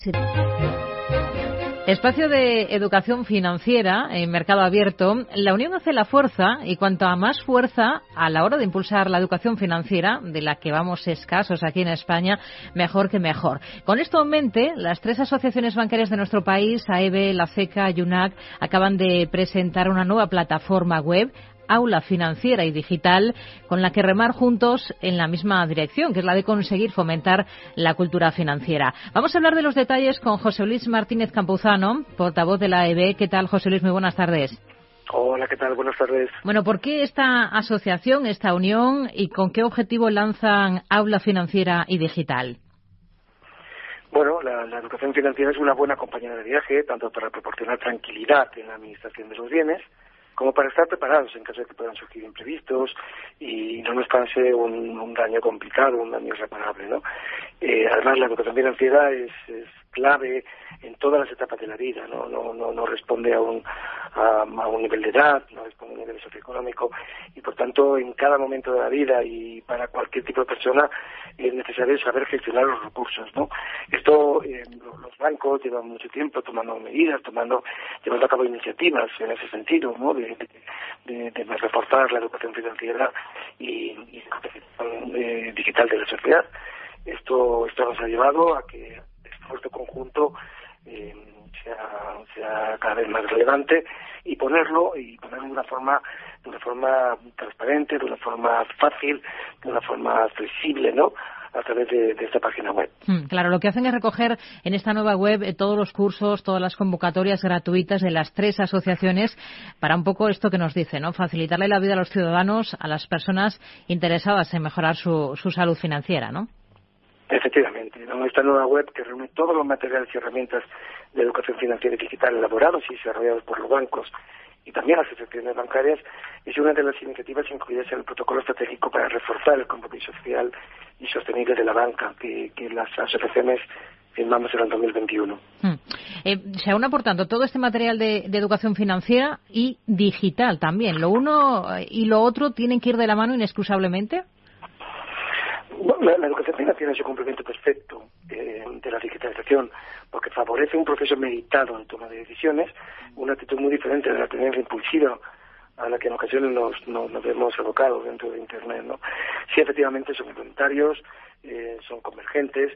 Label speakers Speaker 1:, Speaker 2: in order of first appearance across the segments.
Speaker 1: Sí. Espacio de educación financiera en mercado abierto. La unión hace la fuerza y cuanta más fuerza a la hora de impulsar la educación financiera, de la que vamos escasos aquí en España, mejor que mejor. Con esto en mente, las 3 asociaciones bancarias de nuestro país, AEB, la CECA y UNAC, acaban de presentar una nueva plataforma web, Aula Financiera y Digital, con la que remar juntos en la misma dirección, que es la de conseguir fomentar la cultura financiera. Vamos a hablar de los detalles con José Luis Martínez Campuzano, portavoz de la AEB. ¿Qué tal, José Luis? Muy buenas tardes.
Speaker 2: Hola, ¿qué tal? Buenas tardes.
Speaker 1: Bueno, ¿por qué esta asociación, esta unión, y con qué objetivo lanzan Aula Financiera y Digital?
Speaker 2: Bueno, la educación financiera es una buena compañera de viaje, tanto para proporcionar tranquilidad en la administración de los bienes, como para estar preparados en caso de que puedan surgir imprevistos y no nos pase un daño complicado, un daño irreparable, ¿no? Además, la educación financiera es clave en todas las etapas de la vida, no responde a un nivel de edad, no responde a un nivel socioeconómico, y por tanto en cada momento de la vida y para cualquier tipo de persona es necesario saber gestionar los recursos, ¿no? Esto los bancos llevan mucho tiempo tomando medidas, llevando a cabo iniciativas en ese sentido, ¿no? de reforzar la educación financiera y digital de la sociedad. Esto nos ha llevado a que el esfuerzo conjunto sea cada vez más relevante y ponerlo de una forma transparente, de una forma fácil, de una forma flexible, ¿no?, a través de esta página web.
Speaker 1: Claro, lo que hacen es recoger en esta nueva web todos los cursos, todas las convocatorias gratuitas de las 3 asociaciones para un poco esto que nos dice, ¿no? Facilitarle la vida a los ciudadanos, a las personas interesadas en mejorar su salud financiera, ¿no?
Speaker 2: Efectivamente, ¿no? Esta nueva web, que reúne todos los materiales y herramientas de educación financiera y digital elaborados y desarrollados por los bancos y también las asociaciones bancarias, es una de las iniciativas incluidas en el protocolo estratégico para reforzar el compromiso social y sostenible de la banca que las asociaciones firmamos en el 2021.
Speaker 1: Se aúna, por tanto, todo este material de educación financiera y digital también. ¿Lo uno y lo otro tienen que ir de la mano inexcusablemente?
Speaker 2: Bueno, la educación financiera es un complemento perfecto de la digitalización, porque favorece un proceso meditado en toma de decisiones, una actitud muy diferente de la tendencia impulsiva a la que en ocasiones nos vemos abocados dentro de Internet, ¿no? Sí, efectivamente son complementarios, son convergentes,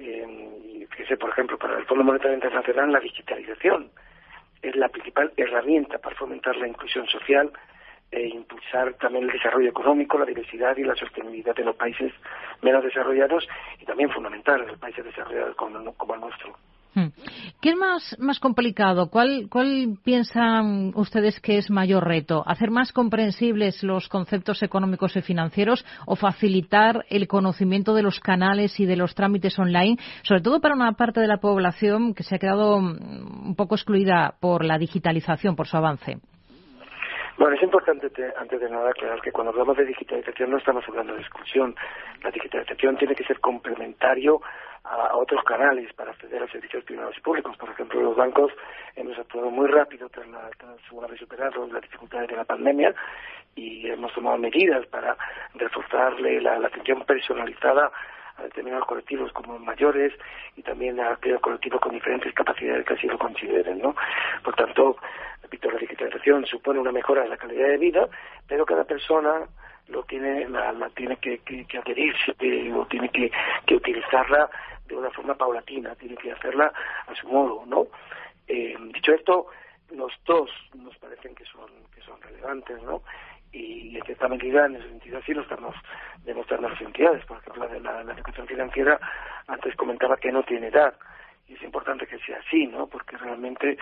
Speaker 2: y fíjese, por ejemplo, para el Fondo Monetario Internacional, la digitalización es la principal herramienta para fomentar la inclusión social e impulsar también el desarrollo económico, la diversidad y la sostenibilidad de los países menos desarrollados y también fundamental en los países desarrollados como el nuestro.
Speaker 1: ¿Qué es más complicado? ¿Cuál piensan ustedes que es mayor reto? ¿Hacer más comprensibles los conceptos económicos y financieros o facilitar el conocimiento de los canales y de los trámites online, sobre todo para una parte de la población que se ha quedado un poco excluida por la digitalización, por su avance?
Speaker 2: Bueno, es importante antes de nada aclarar que cuando hablamos de digitalización no estamos hablando de exclusión. La digitalización tiene que ser complementario a otros canales para acceder a servicios privados y públicos. Por ejemplo, los bancos hemos actuado muy rápido tras haber superado las dificultades de la pandemia y hemos tomado medidas para reforzarle la atención personalizada a determinados colectivos como mayores y también a aquellos colectivos con diferentes capacidades que así lo consideren, ¿no? Por tanto, repito, la digitalización supone una mejora en la calidad de vida, pero cada persona la tiene que adherirse o tiene que utilizarla de una forma paulatina, tiene que hacerla a su modo, ¿no? Dicho esto, los dos nos parecen que son relevantes, ¿no? Y en cierta medida, en ese sentido, sí lo estamos demostrando las entidades. Por ejemplo, la educación financiera, antes comentaba que no tiene edad. Y es importante que sea así, ¿no? Porque realmente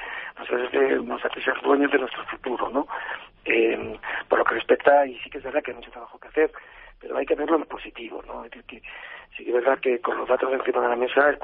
Speaker 2: nos hace ser dueños de nuestro futuro, ¿no? Por lo que respecta, y sí que es verdad que hay mucho trabajo que hacer, pero hay que verlo en positivo, ¿no? Es decir, que sí que es verdad que con los datos encima de la mesa, el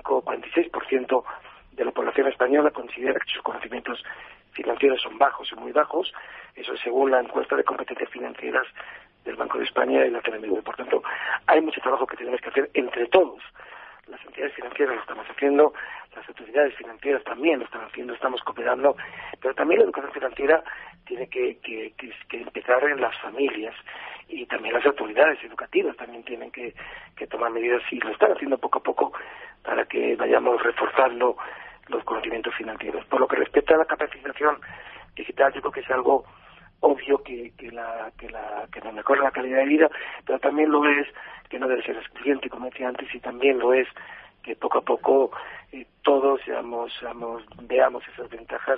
Speaker 2: 46% de la población española considera que sus conocimientos financieros son bajos y muy bajos. Eso es según la encuesta de competencias financieras del Banco de España y la CNMV. Por tanto, hay mucho trabajo que tenemos que hacer entre todos. Las entidades financieras lo estamos haciendo, las autoridades financieras también lo están haciendo, estamos cooperando, pero también la educación financiera tiene que empezar en las familias y también las autoridades educativas también tienen que tomar medidas, y lo están haciendo poco a poco, para que vayamos reforzando los conocimientos financieros. Por lo que respecta a la capacitación digital, yo creo que es algo obvio que nos mejora la calidad de vida, pero también lo es que no debe ser excluyente, como decía antes, y también lo es que poco a poco todos veamos esas ventajas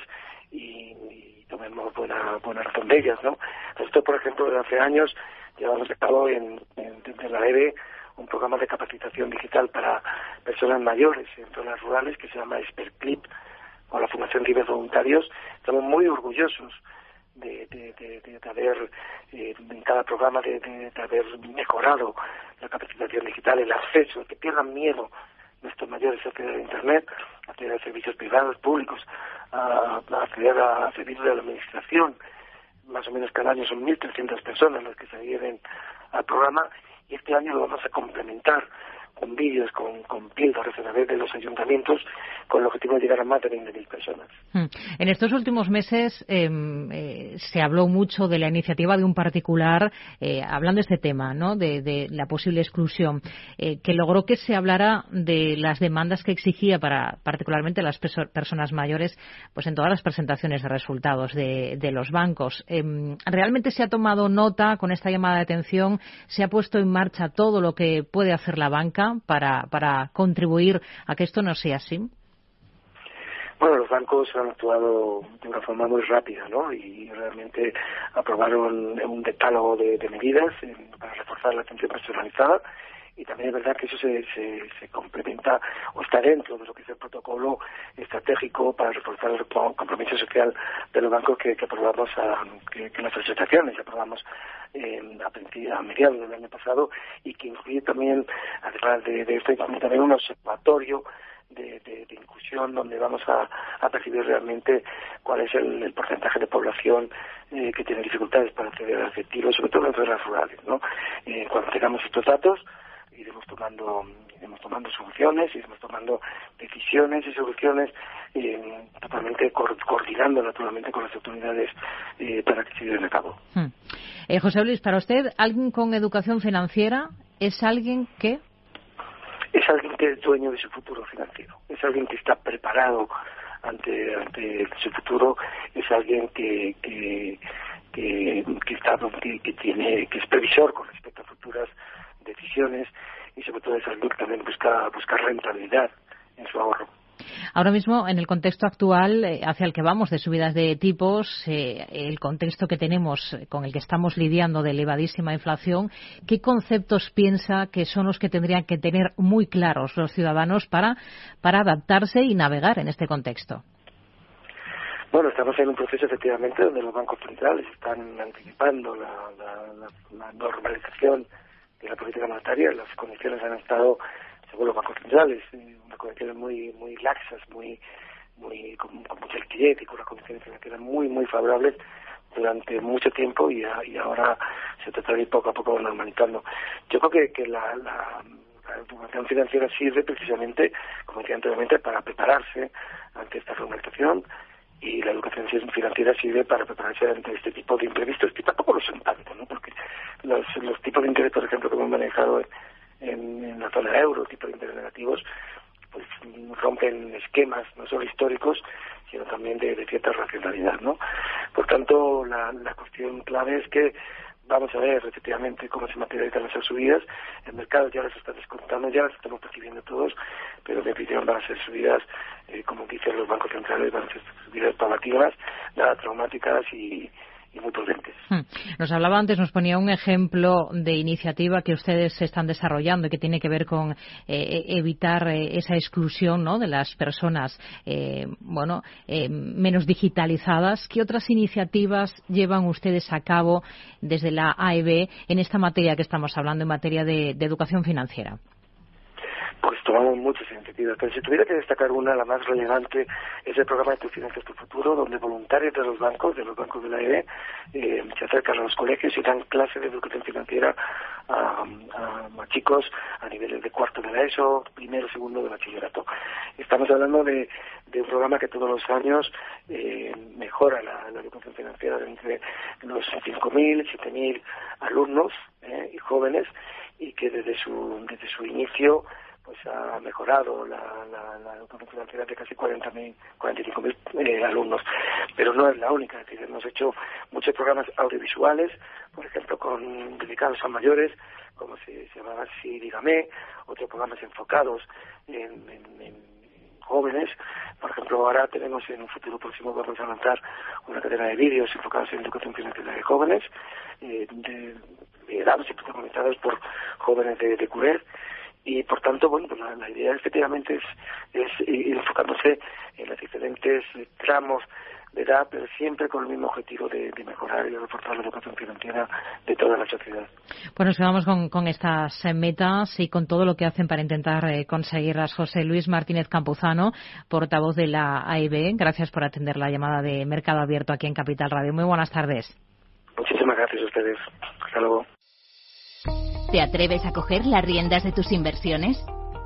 Speaker 2: y tomemos buena razón de ellas, ¿no? Nosotros, por ejemplo, desde hace años llevamos a cabo desde la EBE un programa de capacitación digital para personas mayores en zonas rurales que se llama Expertclip, con la Fundación Libres Voluntarios. Estamos muy orgullosos de haber en cada programa de haber mejorado la capacitación digital, el acceso, que pierdan miedo nuestros mayores a acceder a Internet, a acceder a servicios privados, públicos, a acceder a servicios de la administración. Más o menos cada año son 1.300 personas las que se adhieren al programa, y este año lo vamos a complementar con vídeos, con píldoras a través de los ayuntamientos, con el objetivo de llegar a más de 20.000 personas.
Speaker 1: En estos últimos meses se habló mucho de la iniciativa de un particular, hablando de este tema, ¿no?, de la posible exclusión, que logró que se hablara de las demandas que exigía para particularmente las personas mayores, pues en todas las presentaciones de resultados de los bancos. ¿Realmente se ha tomado nota con esta llamada de atención? ¿Se ha puesto en marcha todo lo que puede hacer la banca para contribuir a que esto no sea así?
Speaker 2: Bueno, los bancos han actuado de una forma muy rápida, ¿no? Y realmente aprobaron un decálogo de medidas para reforzar la atención personalizada, y también es verdad que eso se complementa o está dentro de lo que es el protocolo estratégico para reforzar el compromiso social de los bancos que aprobamos, que las asociaciones aprobamos a mediados del año pasado, y que incluye también, además de esto, incluye también un observatorio de inclusión, donde vamos a percibir realmente cuál es el porcentaje de población que tiene dificultades para acceder al efectivo, sobre todo en zonas rurales, ¿no? Cuando tengamos estos datos, iremos tomando soluciones, iremos tomando decisiones y soluciones, totalmente coordinando naturalmente con las autoridades para que se lleven a cabo.
Speaker 1: José Luis, para usted, ¿alguien con educación financiera es alguien que...?
Speaker 2: Es alguien que es dueño de su futuro financiero, es alguien que está preparado ante su futuro, es alguien que es previsor con respecto a futuras decisiones, y sobre todo es alguien que también busca rentabilidad en su ahorro.
Speaker 1: Ahora mismo, en el contexto actual hacia el que vamos de subidas de tipos, el contexto que tenemos, con el que estamos lidiando de elevadísima inflación, ¿qué conceptos piensa que son los que tendrían que tener muy claros los ciudadanos para adaptarse y navegar en este contexto?
Speaker 2: Bueno, estamos en un proceso efectivamente donde los bancos centrales están anticipando la normalización de la política monetaria. Las condiciones han estado, según los bancos centrales, unas condiciones muy laxas, con mucha liquidez y con las condiciones financieras muy favorables durante mucho tiempo, y ahora se trata de ir poco a poco normalizando. Yo creo que la educación financiera sirve precisamente, como decía anteriormente, para prepararse ante esta normalización, y la educación financiera sirve para prepararse ante este tipo de imprevistos, que tampoco lo son tanto, ¿no? Porque los tipos de interés, por ejemplo, que hemos manejado en la zona euro, tipos de interés negativos, pues rompen esquemas no solo históricos, sino también de cierta racionalidad, ¿no? Por tanto, la cuestión clave es que vamos a ver efectivamente cómo se materializan esas subidas. El mercado ya las está descontando, ya las estamos percibiendo todos, pero en definitiva van a ser subidas, como dicen los bancos centrales, van a ser subidas paulativas, nada traumáticas y muy prudentes.
Speaker 1: Nos hablaba antes, nos ponía un ejemplo de iniciativa que ustedes están desarrollando y que tiene que ver con evitar esa exclusión, ¿no?, de las personas menos digitalizadas. ¿Qué otras iniciativas llevan ustedes a cabo desde la AEB en esta materia que estamos hablando, en materia de educación financiera?
Speaker 2: pues tomamos muchas iniciativas, pero si tuviera que destacar una, la más relevante, es el programa de Tu Financias Tu Futuro, donde voluntarios de los bancos de la EBE, se acercan a los colegios y dan clases de educación financiera a chicos a niveles de cuarto de la ESO, primero, segundo de bachillerato. Estamos hablando de un programa que todos los años mejora la educación financiera de entre los 5.000, 7.000 alumnos y jóvenes, y que desde su inicio pues ha mejorado la educación financiera de casi 45.000 alumnos. Pero no es la única, es decir, hemos hecho muchos programas audiovisuales, por ejemplo, dedicados a mayores, como se llamaba así, Dígame, otros programas enfocados en jóvenes. Por ejemplo, ahora tenemos, en un futuro próximo vamos a lanzar una cadena de vídeos enfocados en educación financiera de jóvenes, liderados y protagonizados por jóvenes de CURED. Y por tanto, bueno, pues la idea efectivamente es ir enfocándose en los diferentes tramos de edad, pero siempre con el mismo objetivo de mejorar y reforzar la educación financiera de toda la sociedad.
Speaker 1: Pues nos quedamos con estas metas y con todo lo que hacen para intentar conseguirlas. José Luis Martínez Campuzano, portavoz de la AIB, gracias por atender la llamada de Mercado Abierto aquí en Capital Radio. Muy buenas tardes.
Speaker 2: Muchísimas gracias a ustedes. Hasta luego.
Speaker 3: ¿Te atreves a coger las riendas de tus inversiones?